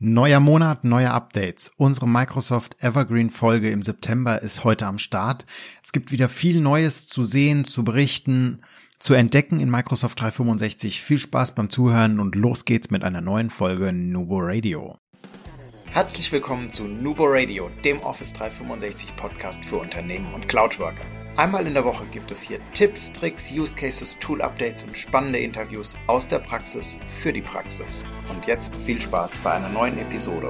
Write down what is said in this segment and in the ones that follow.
Neuer Monat, neue Updates. Unsere Microsoft Evergreen Folge im September ist heute am Start. Es gibt wieder viel Neues zu sehen, zu berichten, zu entdecken in Microsoft 365. Viel Spaß beim Zuhören und los geht's mit einer neuen Folge Nubo Radio. Herzlich willkommen zu Nubo Radio, dem Office 365 Podcast für Unternehmen und Cloudworker. Einmal in der Woche gibt es hier Tipps, Tricks, Use Cases, Tool-Updates und spannende Interviews aus der Praxis für die Praxis. Und jetzt viel Spaß bei einer neuen Episode.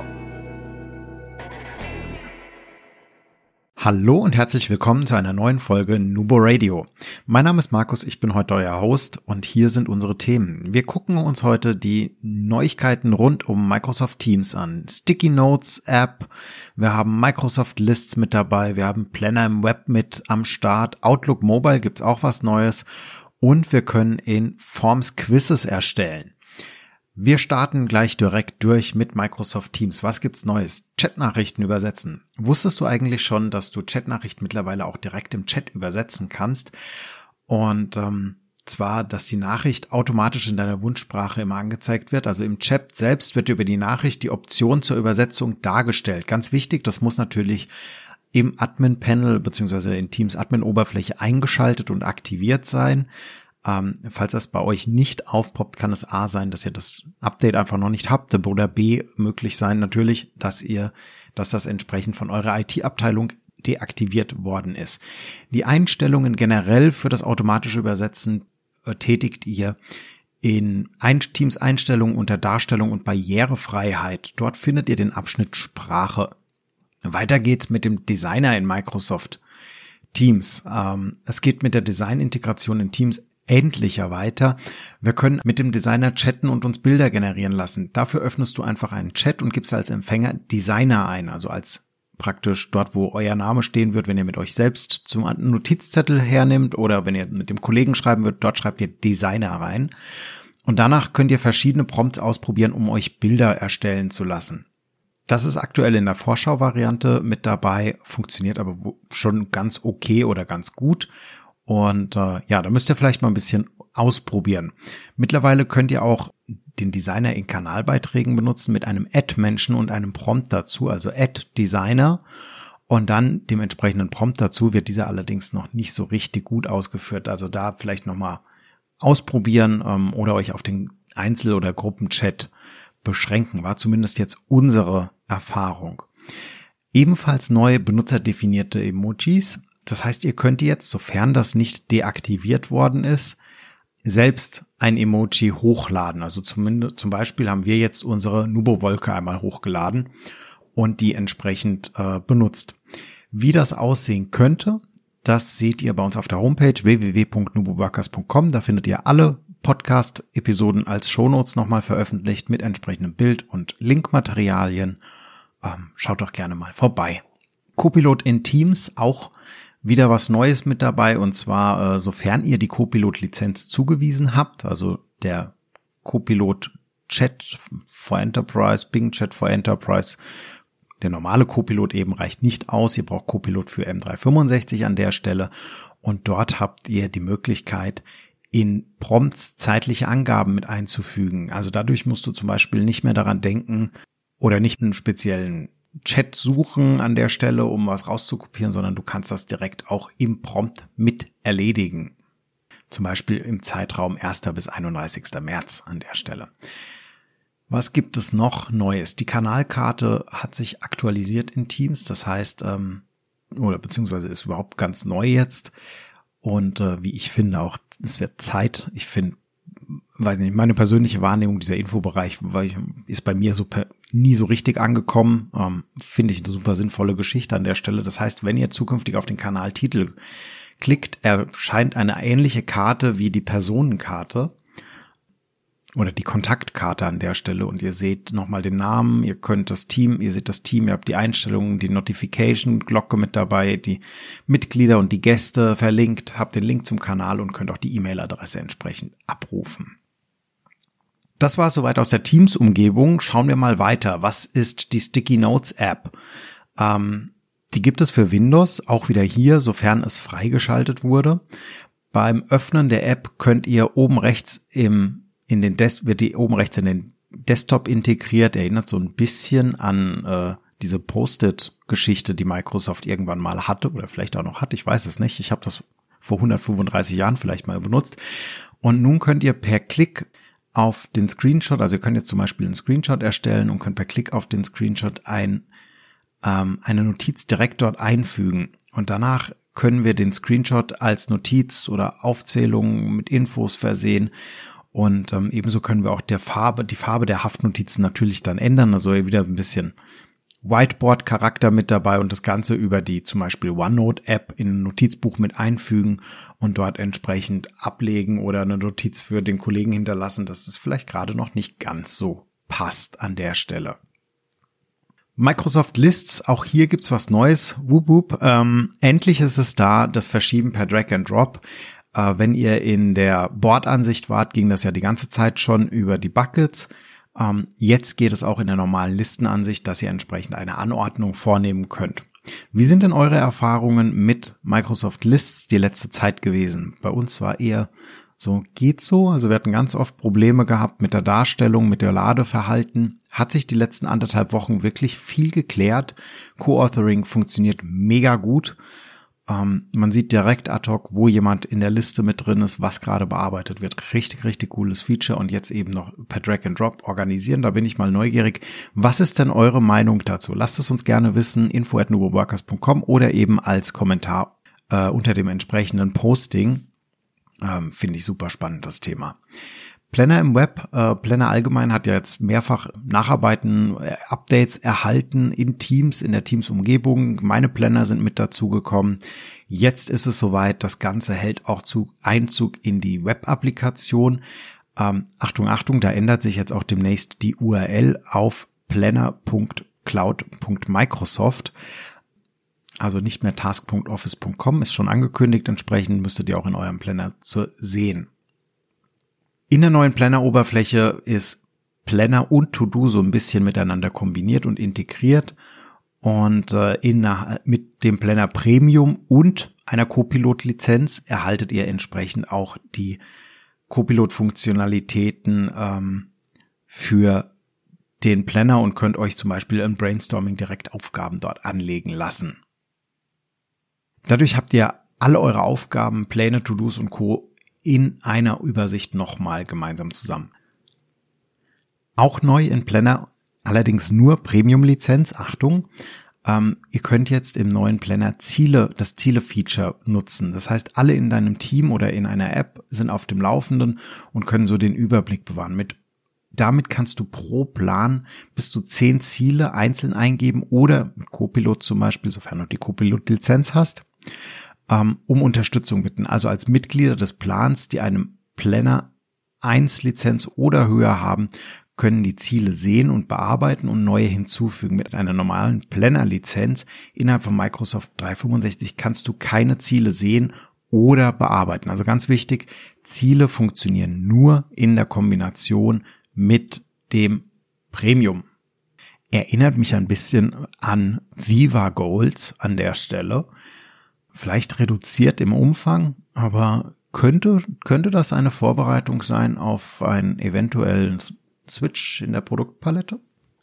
Hallo und herzlich willkommen zu einer neuen Folge Nubo Radio. Mein Name ist Markus, ich bin heute euer Host und hier sind unsere Themen. Wir gucken uns heute die Neuigkeiten rund um Microsoft Teams an. Sticky Notes App, wir haben Microsoft Lists mit dabei, wir haben Planner im Web mit am Start, Outlook Mobile gibt's auch was Neues und wir können in Forms Quizzes erstellen. Wir starten gleich direkt durch mit Microsoft Teams. Was gibt's Neues? Chatnachrichten übersetzen. Wusstest du eigentlich schon, dass du Chatnachrichten mittlerweile auch direkt im Chat übersetzen kannst? Und zwar, dass die Nachricht automatisch in deiner Wunschsprache immer angezeigt wird. Also im Chat selbst wird über die Nachricht die Option zur Übersetzung dargestellt. Ganz wichtig, das muss natürlich im Admin-Panel bzw. in Teams Admin-Oberfläche eingeschaltet und aktiviert sein. Falls das bei euch nicht aufpoppt, kann es A sein, dass ihr das Update einfach noch nicht habt, oder B möglich sein natürlich, dass das entsprechend von eurer IT-Abteilung deaktiviert worden ist. Die Einstellungen generell für das automatische Übersetzen tätigt ihr in Teams Einstellungen unter Darstellung und Barrierefreiheit. Dort findet ihr den Abschnitt Sprache. Weiter geht's mit dem Designer in Microsoft Teams. Es geht mit der Design-Integration in Teams endlicher weiter. Wir können mit dem Designer chatten und uns Bilder generieren lassen. Dafür öffnest du einfach einen Chat und gibst als Empfänger Designer ein, also als praktisch dort, wo euer Name stehen wird, wenn ihr mit euch selbst zum Notizzettel hernimmt oder wenn ihr mit dem Kollegen schreiben würdet, dort schreibt ihr Designer rein. Und danach könnt ihr verschiedene Prompts ausprobieren, um euch Bilder erstellen zu lassen. Das ist aktuell in der Vorschau-Variante mit dabei, funktioniert aber schon ganz okay oder ganz gut. Und da müsst ihr vielleicht mal ein bisschen ausprobieren. Mittlerweile könnt ihr auch den Designer in Kanalbeiträgen benutzen mit einem Add-Menschen und einem Prompt dazu, also Add-Designer und dann dem entsprechenden Prompt dazu, wird dieser allerdings noch nicht so richtig gut ausgeführt. Also da vielleicht nochmal ausprobieren oder euch auf den Einzel- oder Gruppenchat beschränken, war zumindest jetzt unsere Erfahrung. Ebenfalls neu benutzerdefinierte Emojis. Das heißt, ihr könnt jetzt, sofern das nicht deaktiviert worden ist, selbst ein Emoji hochladen. Also zum Beispiel haben wir jetzt unsere Nubo-Wolke einmal hochgeladen und die entsprechend benutzt. Wie das aussehen könnte, das seht ihr bei uns auf der Homepage www.nuboworkers.com. Da findet ihr alle Podcast-Episoden als Shownotes nochmal veröffentlicht mit entsprechendem Bild und Linkmaterialien. Schaut doch gerne mal vorbei. Copilot in Teams, auch wieder was Neues mit dabei, und zwar sofern ihr die Copilot-Lizenz zugewiesen habt, also der Copilot Chat for Enterprise, Bing Chat for Enterprise, der normale Copilot eben reicht nicht aus, ihr braucht Copilot für M365 an der Stelle und dort habt ihr die Möglichkeit, in Prompts zeitliche Angaben mit einzufügen. Also dadurch musst du zum Beispiel nicht mehr daran denken oder nicht einen speziellen Chat suchen an der Stelle, um was rauszukopieren, sondern du kannst das direkt auch im Prompt mit erledigen. Zum Beispiel im Zeitraum 1. bis 31. März an der Stelle. Was gibt es noch Neues? Die Kanalkarte hat sich aktualisiert in Teams, das heißt, beziehungsweise ist überhaupt ganz neu jetzt. Und wie ich finde auch, es wird Zeit. Ich finde, weiß nicht, meine persönliche Wahrnehmung, dieser Infobereich ist bei mir nie so richtig angekommen. Finde ich eine super sinnvolle Geschichte an der Stelle. Das heißt, wenn ihr zukünftig auf den Kanaltitel klickt, erscheint eine ähnliche Karte wie die Personenkarte oder die Kontaktkarte an der Stelle und ihr seht nochmal den Namen, ihr seht das Team, ihr habt die Einstellungen, die Notification-Glocke mit dabei, die Mitglieder und die Gäste verlinkt, habt den Link zum Kanal und könnt auch die E-Mail-Adresse entsprechend abrufen. Das war soweit aus der Teams-Umgebung. Schauen wir mal weiter. Was ist die Sticky Notes App? Die gibt es für Windows, auch wieder hier, sofern es freigeschaltet wurde. Beim Öffnen der App könnt ihr oben rechts wird die oben rechts in den Desktop integriert, erinnert so ein bisschen an diese Post-it-Geschichte, die Microsoft irgendwann mal hatte oder vielleicht auch noch hat, ich weiß es nicht. Ich habe das vor 135 Jahren vielleicht mal benutzt. Und nun könnt ihr per Klick auf den Screenshot, also ihr könnt jetzt zum Beispiel einen Screenshot erstellen und könnt per Klick auf den Screenshot eine Notiz direkt dort einfügen. Und danach können wir den Screenshot als Notiz oder Aufzählung mit Infos versehen. Und ebenso können wir auch die Farbe der Haftnotizen natürlich dann ändern. Also wieder ein bisschen Whiteboard-Charakter mit dabei und das Ganze über die zum Beispiel OneNote-App in ein Notizbuch mit einfügen und dort entsprechend ablegen oder eine Notiz für den Kollegen hinterlassen, dass es vielleicht gerade noch nicht ganz so passt an der Stelle. Microsoft Lists, auch hier gibt's was Neues. Wup, wup. Endlich ist es da, das Verschieben per Drag and Drop. Wenn ihr in der Board-Ansicht wart, ging das ja die ganze Zeit schon über die Buckets. Jetzt geht es auch in der normalen Listenansicht, dass ihr entsprechend eine Anordnung vornehmen könnt. Wie sind denn eure Erfahrungen mit Microsoft Lists die letzte Zeit gewesen? Bei uns war eher so, geht so. Also wir hatten ganz oft Probleme gehabt mit der Darstellung, mit der Ladeverhalten. Hat sich die letzten 1,5 Wochen wirklich viel geklärt. Co-Authoring funktioniert mega gut. Man sieht direkt ad hoc, wo jemand in der Liste mit drin ist, was gerade bearbeitet wird. Richtig, richtig cooles Feature und jetzt eben noch per Drag and Drop organisieren. Da bin ich mal neugierig. Was ist denn eure Meinung dazu? Lasst es uns gerne wissen, info@nuboworkers.com oder eben als Kommentar unter dem entsprechenden Posting. Finde ich super spannend, das Thema. Planner im Web, Planner allgemein hat ja jetzt mehrfach Nacharbeiten, Updates erhalten in Teams, in der Teams-Umgebung. Meine Planner sind mit dazugekommen. Jetzt ist es soweit, das Ganze hält auch Einzug in die Web-Applikation. Achtung, Achtung, da ändert sich jetzt auch demnächst die URL auf planner.cloud.microsoft. Also nicht mehr task.office.com, ist schon angekündigt. Entsprechend müsstet ihr auch in eurem Planner sehen. In der neuen Planner-Oberfläche ist Planner und To-Do so ein bisschen miteinander kombiniert und integriert. Und mit dem Planner Premium und einer Copilot-Lizenz erhaltet ihr entsprechend auch die Copilot-Funktionalitäten für den Planner und könnt euch zum Beispiel im Brainstorming direkt Aufgaben dort anlegen lassen. Dadurch habt ihr alle eure Aufgaben, Pläne, To-Dos und Co. in einer Übersicht nochmal gemeinsam zusammen. Auch neu in Planner, allerdings nur Premium-Lizenz, Achtung, ihr könnt jetzt im neuen Planner das Ziele-Feature nutzen. Das heißt, alle in deinem Team oder in einer App sind auf dem Laufenden und können so den Überblick bewahren. Damit kannst du pro Plan bis zu 10 Ziele einzeln eingeben oder mit Copilot zum Beispiel, sofern du die Copilot-Lizenz hast, um Unterstützung bitten. Also als Mitglieder des Plans, die einem Planner 1 Lizenz oder höher haben, können die Ziele sehen und bearbeiten und neue hinzufügen. Mit einer normalen Planner-Lizenz innerhalb von Microsoft 365 kannst du keine Ziele sehen oder bearbeiten. Also ganz wichtig, Ziele funktionieren nur in der Kombination mit dem Premium. Erinnert mich ein bisschen an Viva Goals an der Stelle. Vielleicht reduziert im Umfang, aber könnte das eine Vorbereitung sein auf einen eventuellen Switch in der Produktpalette?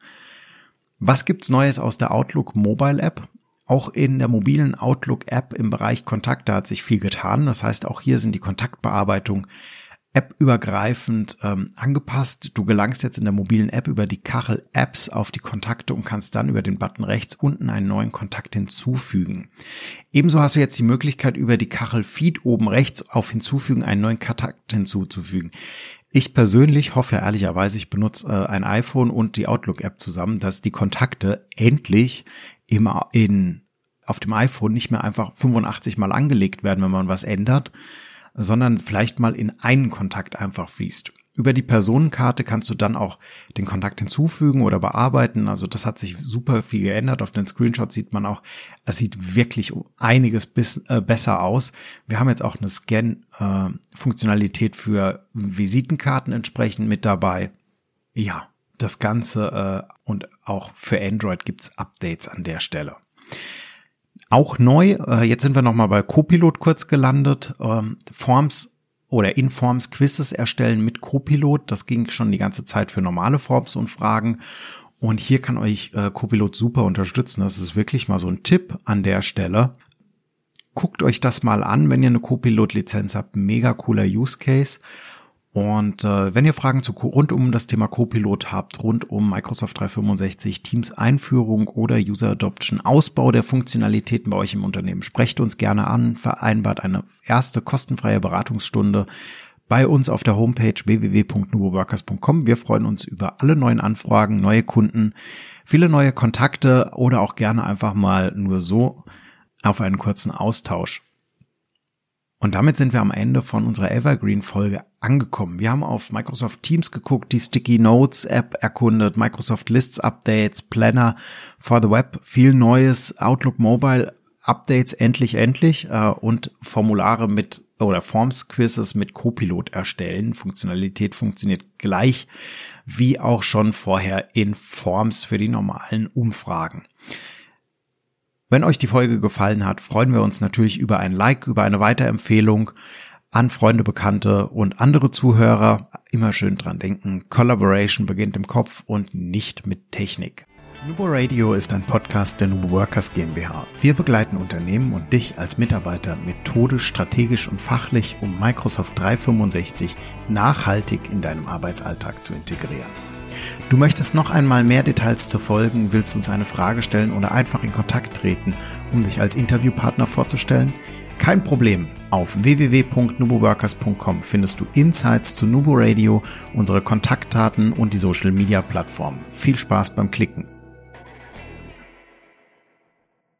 Was gibt's Neues aus der Outlook Mobile App? Auch in der mobilen Outlook App im Bereich Kontakte hat sich viel getan. Das heißt, auch hier sind die Kontaktbearbeitung appübergreifend angepasst. Du gelangst jetzt in der mobilen App über die Kachel Apps auf die Kontakte und kannst dann über den Button rechts unten einen neuen Kontakt hinzufügen. Ebenso hast du jetzt die Möglichkeit, über die Kachel Feed oben rechts auf Hinzufügen einen neuen Kontakt hinzuzufügen. Ich persönlich hoffe ehrlicherweise, ich benutze ein iPhone und die Outlook-App zusammen, dass die Kontakte endlich auf dem iPhone nicht mehr einfach 85 Mal angelegt werden, wenn man was ändert, sondern vielleicht mal in einen Kontakt einfach fließt. Über die Personenkarte kannst du dann auch den Kontakt hinzufügen oder bearbeiten. Also das hat sich super viel geändert. Auf den Screenshots sieht man auch, es sieht wirklich einiges besser aus. Wir haben jetzt auch eine Scan-Funktionalität für Visitenkarten entsprechend mit dabei. Ja, das Ganze und auch für Android gibt's Updates an der Stelle. Auch neu, jetzt sind wir nochmal bei Copilot kurz gelandet, Forms oder in Forms Quizzes erstellen mit Copilot. Das ging schon die ganze Zeit für normale Forms und Fragen. Und hier kann euch Copilot super unterstützen. Das ist wirklich mal so ein Tipp an der Stelle. Guckt euch das mal an, wenn ihr eine Copilot-Lizenz habt. Mega cooler Use Case. Und wenn ihr Fragen rund um das Thema Copilot habt, rund um Microsoft 365, Teams Einführung oder User Adoption, Ausbau der Funktionalitäten bei euch im Unternehmen, sprecht uns gerne an, vereinbart eine erste kostenfreie Beratungsstunde bei uns auf der Homepage www.nuboworkers.com. Wir freuen uns über alle neuen Anfragen, neue Kunden, viele neue Kontakte oder auch gerne einfach mal nur so auf einen kurzen Austausch. Und damit sind wir am Ende von unserer Evergreen-Folge angekommen. Wir haben auf Microsoft Teams geguckt, die Sticky Notes App erkundet, Microsoft Lists Updates, Planner for the Web, viel Neues, Outlook Mobile Updates endlich und Formulare oder Forms-Quizzes mit Copilot erstellen. Funktionalität funktioniert gleich wie auch schon vorher in Forms für die normalen Umfragen. Wenn euch die Folge gefallen hat, freuen wir uns natürlich über ein Like, über eine Weiterempfehlung an Freunde, Bekannte und andere Zuhörer. Immer schön dran denken, Collaboration beginnt im Kopf und nicht mit Technik. Nubo Radio ist ein Podcast der Nubo Workers GmbH. Wir begleiten Unternehmen und dich als Mitarbeiter methodisch, strategisch und fachlich, um Microsoft 365 nachhaltig in deinem Arbeitsalltag zu integrieren. Du möchtest noch einmal mehr Details zu Folgen, willst uns eine Frage stellen oder einfach in Kontakt treten, um dich als Interviewpartner vorzustellen? Kein Problem. Auf www.nuboworkers.com findest du Insights zu Nubo Radio, unsere Kontaktdaten und die Social Media Plattformen. Viel Spaß beim Klicken.